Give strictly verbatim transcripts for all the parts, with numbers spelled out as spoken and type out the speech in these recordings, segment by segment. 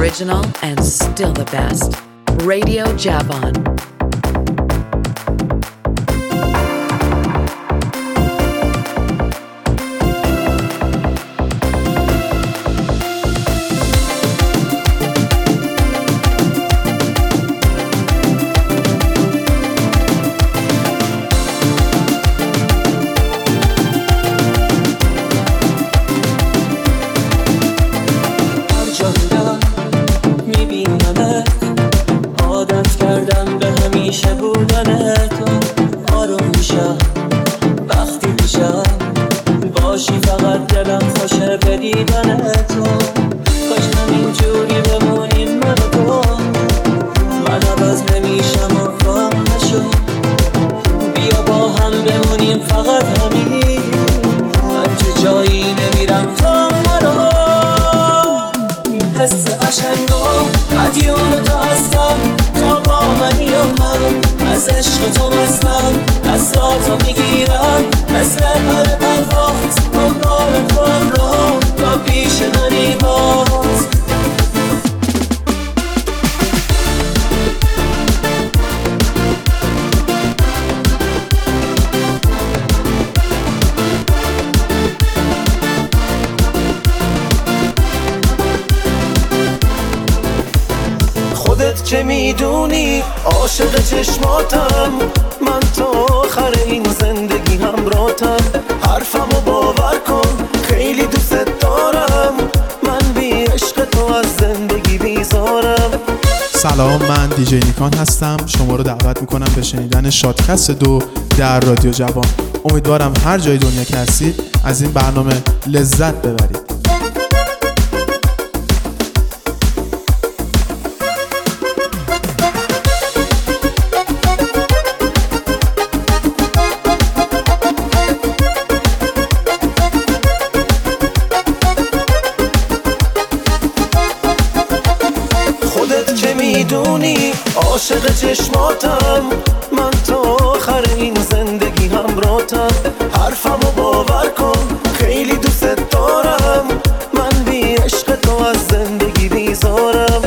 original and still the best. Radio Javon. چه میدونی عاشق چشماتم، من تا آخر این زندگی همراهتم. حرفمو باور کن خیلی دوست دارم، من بی عشق تو از زندگی بیزارم. سلام، من دیجی نیکان هستم. شما رو دعوت میکنم به شنیدن شادکست دو در رادیو جوان. امیدوارم هر جای دنیا که هستید از این برنامه لذت ببرید. میدونی عاشق چشماتم، من تا آخر این زندگی همراهتم. حرفمو باور کن خیلی دوست دارم، من بی عشق تو از زندگی بیزارم.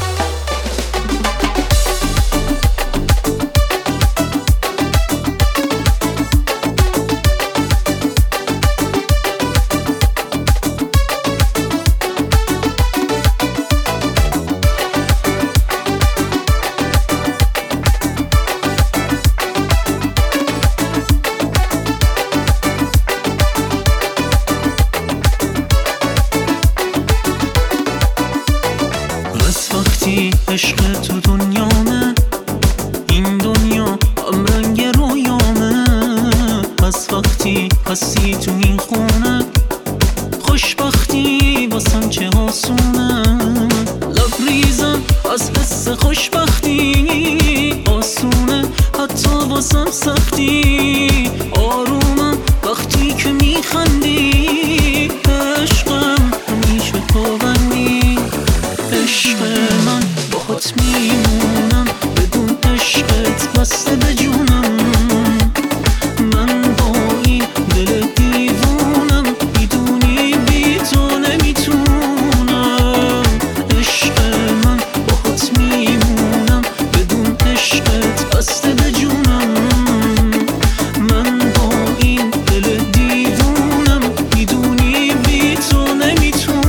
عشق تو دنیامه، این دنیا هم رنگ رویامه. پس وقتی هستی تو این خونه، خوشبختی واسم چه آسونه. لبریزم از حس خوشبختی، آسونه حتی واسم سختی. آرومم وقتی که میخندی، عشقم همیشه تو بندی. عشق من باهات میمونم، بدون عشقت بسته به جونم. من با این دل دیوونم، میدونی بی تو نمیتونم. عشق من باهات میمونم، بدون عشقت بسته به جونم. من با این دل دیوونم، میدونی بی تو نمیتونم.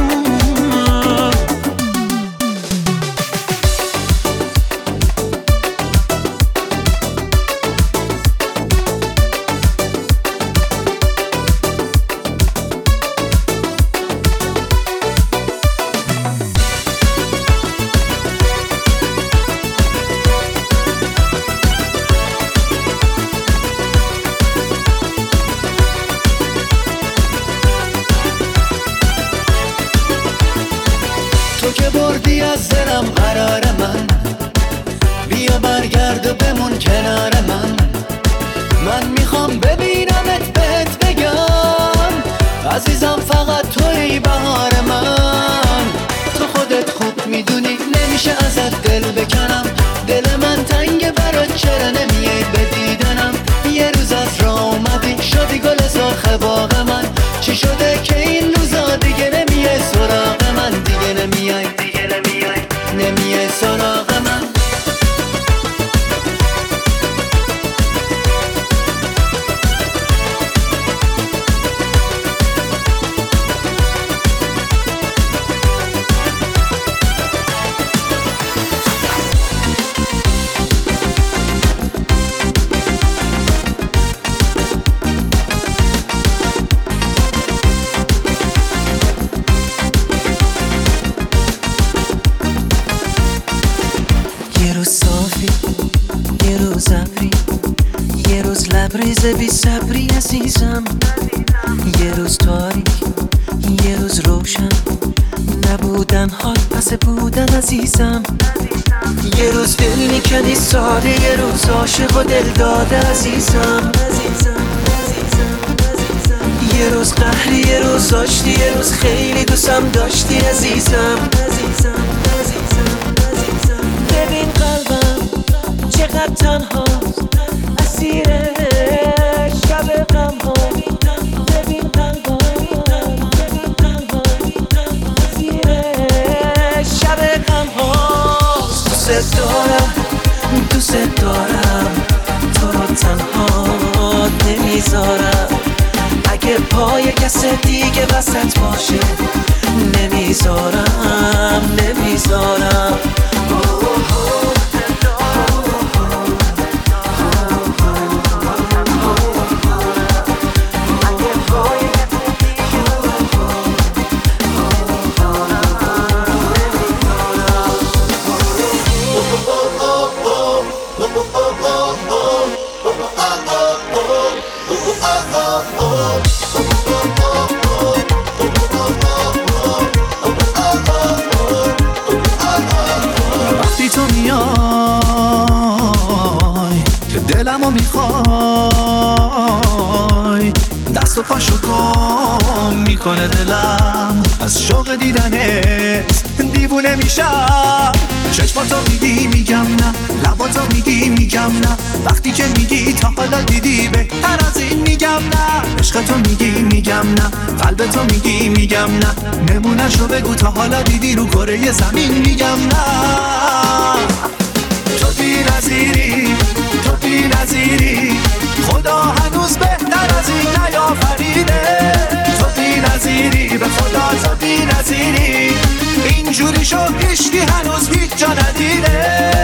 تو که بردی از دلم قرار من، بیا برگرد و بمون کنار من. من میخوام ببینمت بهت بگم، عزیزم فقط توی بهار من. تو خودت خوب میدونی نمیشه ازت دل بکنم. دل من تنگه برات، چرا نمیای به دیدنم؟ یه روز از راه اومدی شدی گل سرخ باغ من. چی شده که این روزا دیگه نمیای سراغ من؟ دیگه نمیای دیگه نمیای مریض بی صبری عزیزم، یه روز تاریک یه روز روشن، نبودن حال پس بودن عزیزم. یه روز دل میکنی ساده، یه روز عاشق و دل داده عزیزم. یه روز قهری یه روز داشتی، یه روز خیلی دوستم داشتی عزیزم. ببین قلبم چقدر تنهاست، اسیر شب غم ها. ببین قلبم اسیر شب غم هاست. دوست دارم دوست دارم، تو رو تنها نمیذارم. اگه پای کس دیگه وسط باشه نمیذارم نمیذارم. وقتی تو میای که دلمو میخوای، دست و پاشو گم میکنه دلم از شوق دیدنت، دیوونه میشم. چشماتو میگی میگم نه، لباتو میگی میگم نه، وقتی که میگی تا حالا دیدی بهتر از این میگم نه. عشقتو میگی میگم نه، قلبتو میگی میگم نه، نمونه‌شو بگو تا حالا دیدی رو کره زمین میگم نه. تو بی‌نظیری تو بی‌نظیری، خدا هنوز بهتر از این نیافریده. تو بی‌نظیری به خدا تو بی‌نظیری، اینجوری شو هیچکی هنوز هیچ جا ندیده.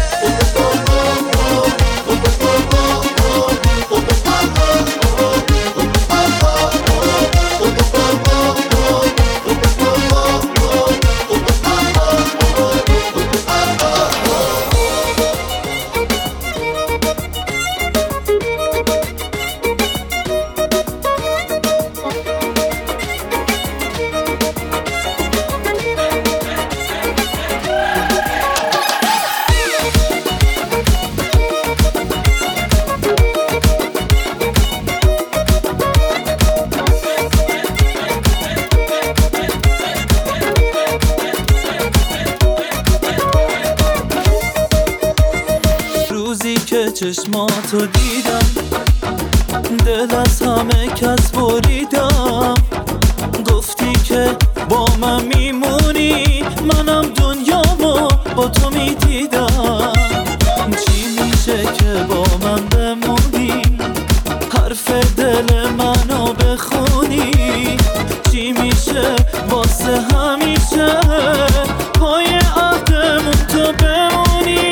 چشماتو دیدم، دل از همه کس بریدم. گفتی که با من میمونی، منم دنیامو با تو میدیدم. چی میشه که با من بمونی، حرف دل منو بخونی؟ چی میشه واسه همیشه پای عهدمون تو بمونی؟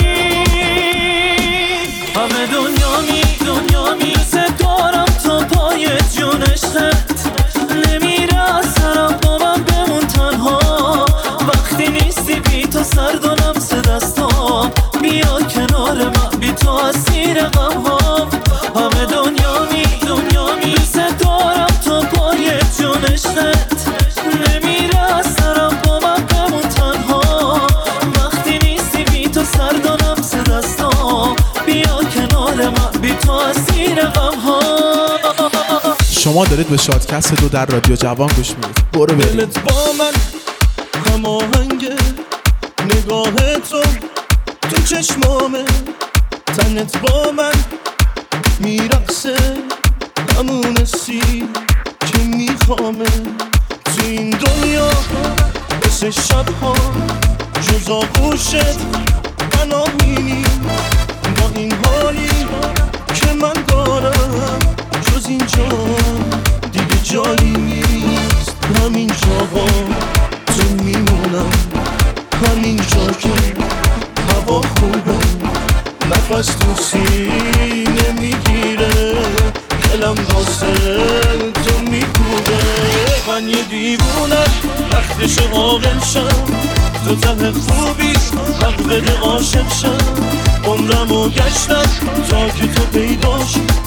همه دنیا می دنیا می دارم تا پای جونشت، نمیره از سرم با من بمون تنها. وقتی نیستی بی تو سرد و لمس دستام، بیا کنار من بی تو اسیر غم ها. همه دنیا می دنیا می دارم تا پای جونشت، نمیره از سرم با من بمون تنها. وقتی نیستی بی تو سرد و لمس دستام، بیا کنار من بی تو اسیر غم ها. شما دارید به شادکست دو در رادیو جوان گوش میدید. برو برید. دلت با من هماهنگه، نگاه تو تو چشمامه، تنت با من میرقصه، همون سی که میخوامه. تو این دنیا مثل شبها جز آغوشت من آمینی، با این حالی که من دارم جز اینجا دیگه جایی نیست. همین جاها تو میمونم، همین جا که هوا خوبه، نفس تو سینه میگیره، دلم واسه تو میکوبه. من یه دیوونه وقتش عاقل شم، تو ته خوبی حق بده عاشق شم. عمرمو گشتم تا که تو پیداش، هیچ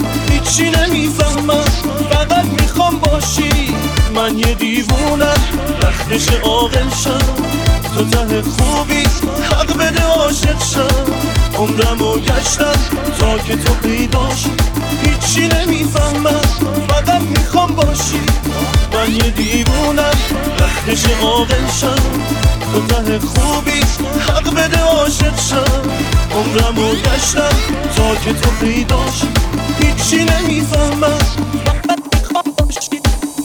هیچی نمیفهمم، فقط میخوام باشی. من یه دیوونم وقتش عاقل شم، تو ته خوبی حق بده عاشق شم. عمرمو گشتم تا که تو پیداش، هیچی نمیفهمم فقط میخوام باشی. من یه دیوونم وقتش عاقل شم، تو ته خوبی حق بده عاشق شم. عمرمو گشتم تا که تو پیداش، هیچی نمیفهمم فقط میخوام باشی.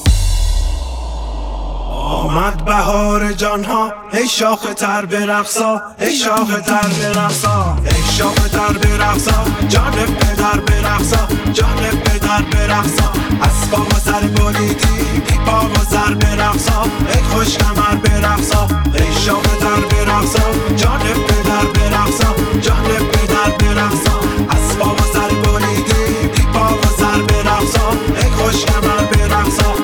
آمد بهار جانها، ای شاخ تر برقصا، ای شاخ تر برقصا، ای شاخ تر برقصا، جان پدر برقصا، جان پدر برقصا. از پا و سر بریدی بی پا و سر برقصا، ای خوش کمر برقصا، ای شاخ تر برقصا، جان پدر برقصا، جان پدر برقصا. از پا و سر بریدی بی پا و سر برقصا، ای خوش کمر برقصا.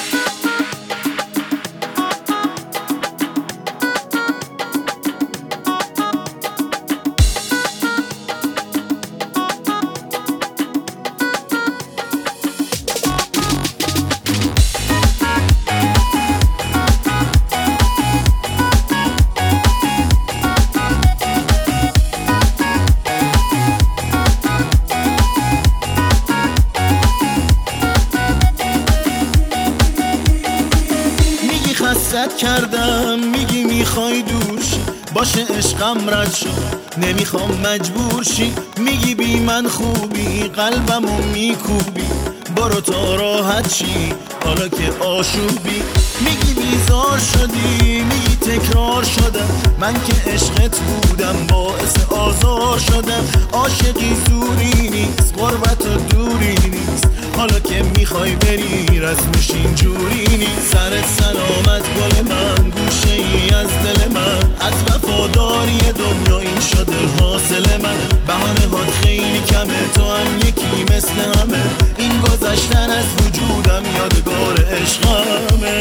کردم میگی میخوای دور شی، باشه عشقم رد شد نمیخوام مجبور شی. میگی بی من خوبی قلبمو میکوبی، برو تا راحت شی حالا که آشوبی. میگی بیزار شدی میگی تکرار شدم، من که عشقت بودم باعث آزار شدم. عاشقی زوری نیست غربت و دوری نیست، حالا که میخوای بری رسمش اینجوری نیست. سرت سلامت گل من، گوشه ای از دل من، از وفاداری دنیا این شده حاصل من. بهانه هات خیلی کمه، تو هم یکی مثل همه، این گذشتن از وجودم یادگار عشقمه.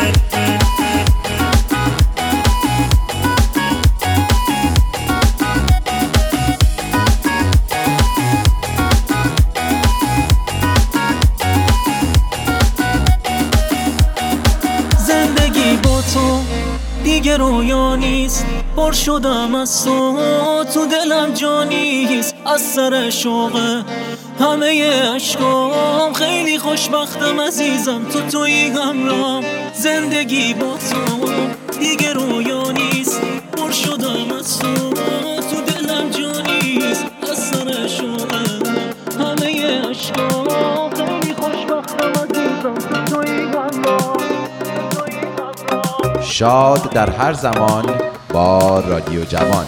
دیگه رویا نیست، پر شدم از تو، تو دلم جا نیست. از سر شوقه همه عشقام، خیلی خوشبختم عزیزم تو تویی همراهم. زندگی با تو دیگه رویا نیست، پر شدم از تو، تو دلم جا نیست. از سر شوقه همه عشقام، خیلی خوشبختم عزیزم تو تویی همراهم. شاد در هر زمان با رادیو جوان.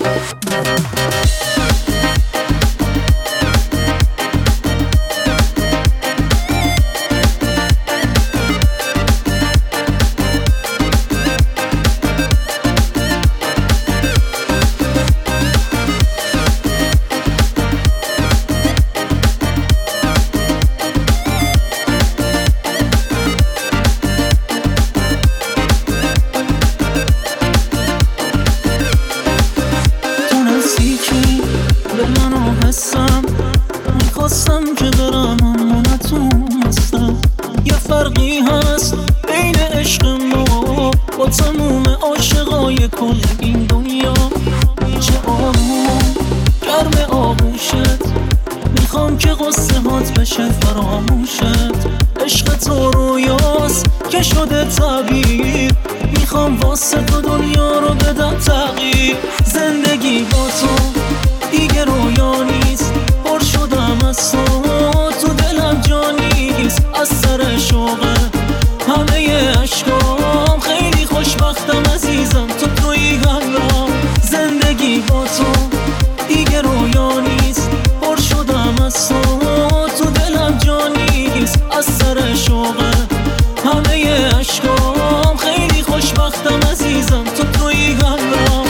میخواستم که برم اما نتونستم. یه فرقی هست بین عشق ما با تموم عاشقای کل این دنیا. چه آروم گرم آغوشت، میخوام که قصه هات بشه فراموشت. عشق تو رویاست که شده تعبیر، میخوام واسه تو دنیا رو بدم تغییر. زندگی با تو دیگه رویا نیست، پر شدم از تو، تو دلم جا نیست. از سر شوقه همه عشقام، خیلی خوشبختم عزیزم تو تویی همراهم. زندگی با تو دیگه رویا نیست، پر شدم از تو، تو دلم جا نیست. از سر شوقه همه عشقام، خیلی خوشبختم عزیزم تو تویی همراهم.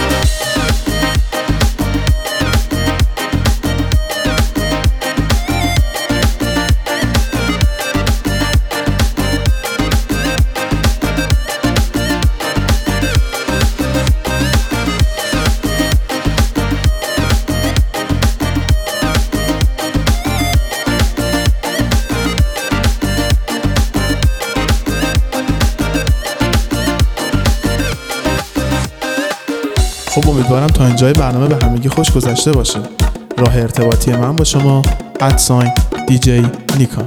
خب امیدوارم تا اینجای برنامه به همگی خوش گذشته باشه. راه ارتباطی من با شما ادساین دی جی نیکان.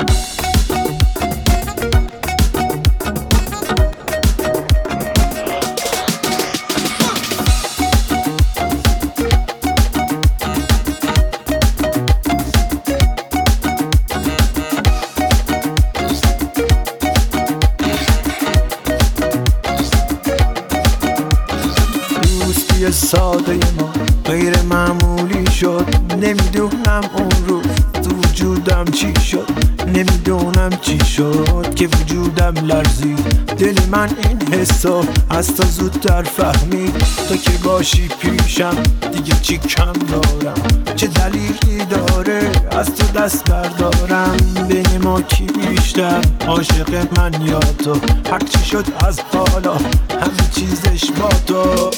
ساده ما غیر معمولی شد، نمیدونم اون روز تو وجودم چی شد، نمیدونم چی شد که وجودم لرزید. دل من این حسو از تا زودتر فهمید، تو که باشی پیشم دیگه چی کم دارم، چه دلیلی داره از تو دست بردارم. بین ما کی بیشتر عاشق من یا تو، هر چی شد از حالا همه چیزش با تو.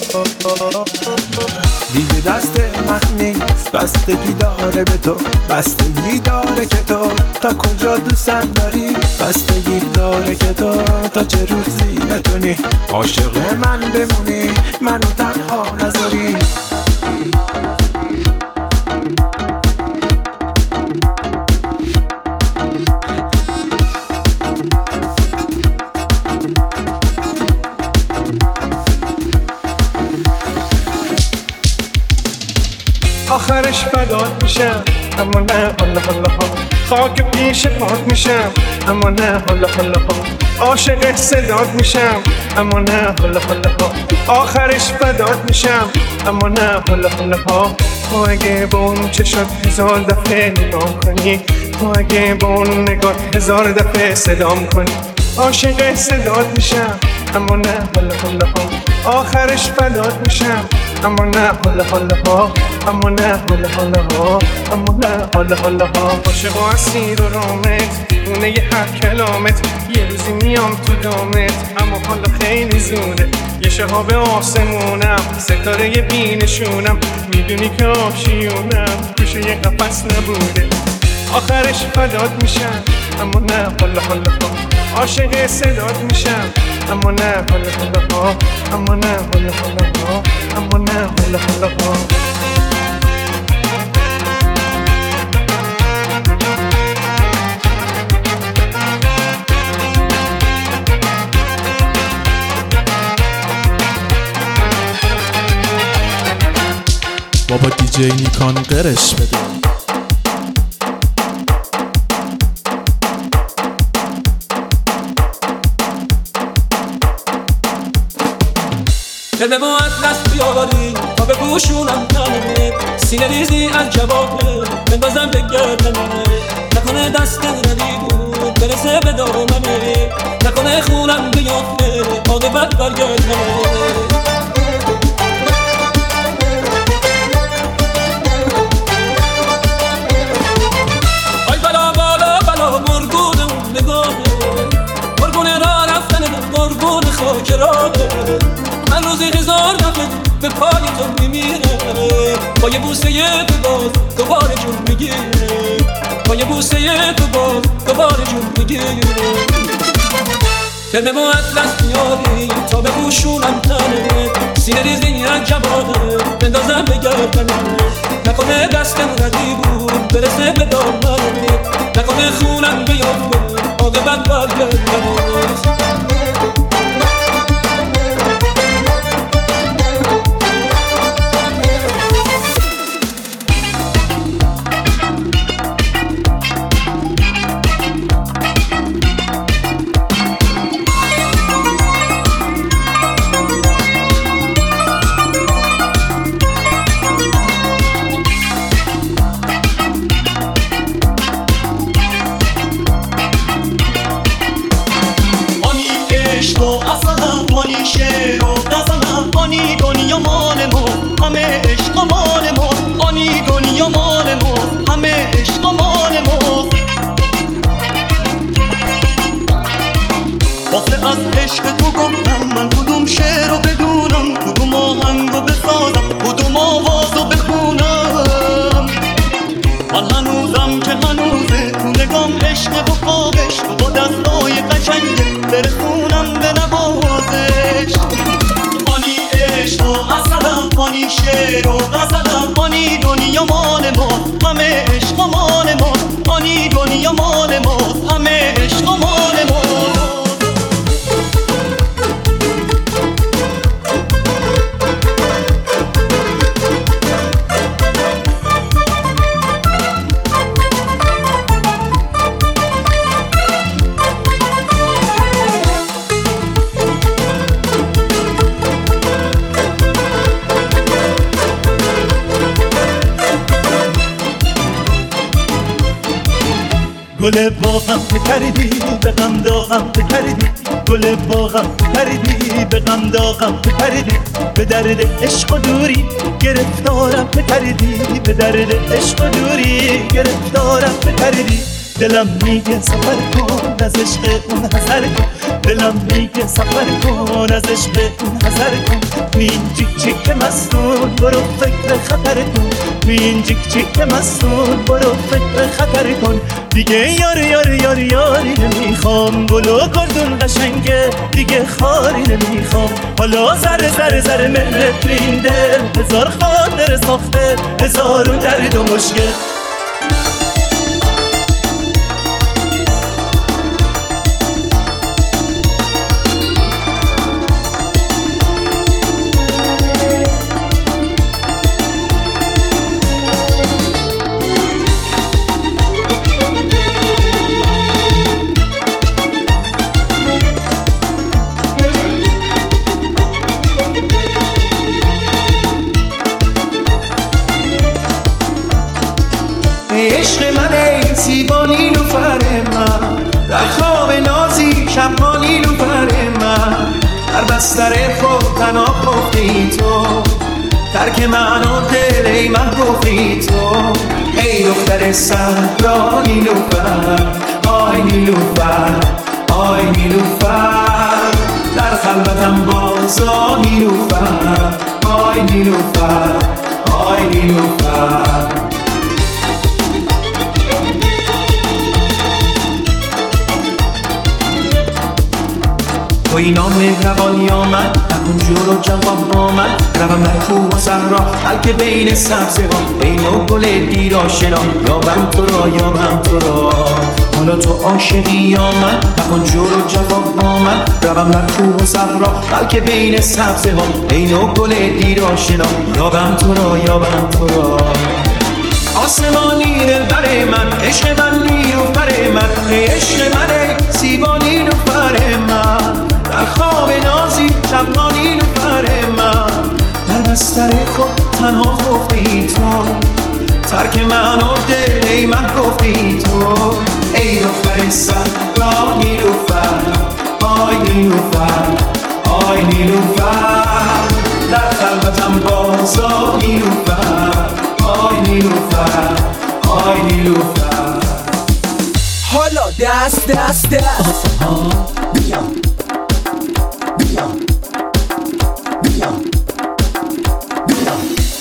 دیگه دست من نیست، بستگی داره به تو، بستگی داره که تو تا کجا دوستم داری، بستگی داره که تو تا چه روزی بتونی عاشق من بمونی، منو تنها نذاری. آخرش فدات میشم اما نه حالا حالا ها، خاک پیش پات میشم اما نه حالا حالا ها، عاشق صدات میشم اما نه حالا حالا ها، آخرش فدات میشم اما نه حالا حالا ها. تو اگه با اون چشات هزار دفعه نگاه کنی، تو اگه با اون نگاه هزار دفعه صدام کنی، عاشق صدات میشم اما نه حالا حالا ها، آخرش فدات میشم اما نه حالا حالا ها، اما نه حالا حالا ها، اما نه حالا حالا ها. عاشق و اسیر و رامت دیوونه ی هر کلامت، یه روزی میام تو دامت اما حالا خیلی زونه. یه شهاب آسمونم ستاره ی بینشونم، میدونی که آشیونم توشه یه قفص نبوده. آخرش فدات میشم اما نه حالا حالا ها، عاشق صدات میشم اما نه حالا حالا ها، اما نه حالا حالا ها، اما نه حالا حالا ها. بابا دی جی نیکان قرش بده. دل با اطلس بیاوری تا به گوشونم نمونه، سینه ریزی از جوابه بندازم به گردنه، نکنه دست ردی بود برسه به دامنه، نکنه خونم بیافته عاقبت برگردنه. آی بلا بالا بلا مرگون اون نگاهه، مرگون را رفتن مرگون خاک راهه. من روزی هزار دفعه به پای تو میمیره، با یه بوسه تو باز دوباره جون میگیره، با یه بوسه تو باز دوباره جون میگیره. ترمه با اطلس میاری تا به گوشونم تنه، سینه ریزی از جوانه بندازم به گردنه، نکنه دستم ردی بود برسه به دامنه، نکنه خونم بیافته عاقبت برگردنه. برسونم به نوازش. آنی عشق و اصلا آنی شعر و غزلم آنی دنیا مال ما همه عشق مال ما آنی دنیا مال ما همه عشق مال ما گل باغم پریدی به غم داغم پریدی گل باغم پریدی به غم داغم پریدی به درد عشق و دوری گرفتارم پریدی به درد عشق و دوری گرفتارم پریدی دلم میگه سفر کن از عشق اون حذر کن دلم میگه سفر کن از عشق اون حذر کن تو این جیک جیک مستون برو فکر خطر کن تو این جیک جیک مستون برو فکر خطر کن دیگه یار یار یار یاری نمیخوام گل و گلدون قشنگه دیگه خاری نمیخوام حالا زر زر زر مهر تو این دل هزار خاطر ساخته هزارون درد و مشکل عشق من ای سیبانی لوفر من در خواب نازی شبانی لوفر من در بستر خود تنها خفتی تو ترک من و دل ای من گفتی تو ای دختر صحرا نیلوفر آی نیلوفر آی نیلوفر در خلوتم بازا نیلوفر آی نیلوفر آی نیلوفر توی نام مهربانی آمد نکن جور و جواب آمد روم در کوه و صحرا بلکه بین سبزه ها بین و گل دیر آشنا یابم تو را یابم تو را حالا تو عاشقی آمد نکن جور و جواب آمد روم در کوه و صحرا بلکه بین سبزه ها بین و گل دیر آشنا یابم تو را یابم تو را آسمانی دلبر من عشق من نیلوفر من عشق من ای سیبانی نیلوفر من در خواب نازی شبانی نیلوفر من در بستر خود تنها خفتی تو ترک من و دل ای من گفتی تو ای دختر صحرا نیلوفر آی نیلوفر آی نیلوفر در خلوتم بازا نیلوفر آی نیلوفر آی نیلوفر حالا دست دست دست بیا بیا بیا بیا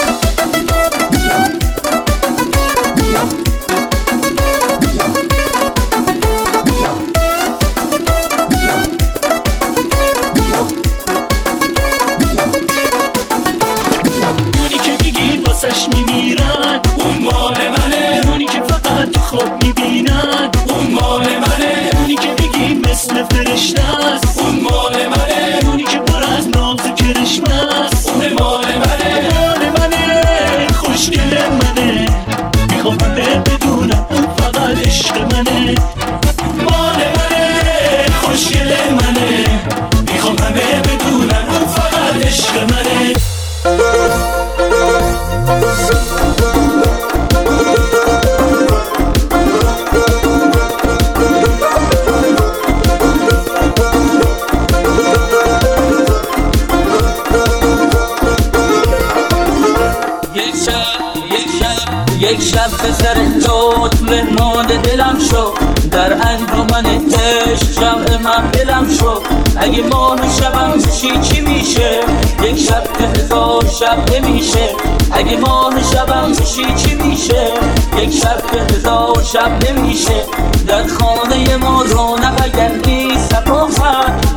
اونی که میگی واسش میمیرن اون مال منه اونی که فقط تو خواب میبینن اون مال منه اونی که میگی مثل فرشته است اون مال منه اونی که پر از ناز و کرشمه است اون مال منه مال منه خوشگل منه میخوام همه بدونم اون فقط عشق منه مال منه خوشگل منه میخوام همه بدونم اون فقط عشق منه یک شب پسر لطف مهمان دلم شو در انجمن عشق جمع من دلم شو اگه ماه شبم بشی چی میشه یک شب که هزار شب نمیشه اگه ماه شبم بشی چی میشه یک شب که هزار شب نمیشه در خانه ما رونق اگر نیست صفا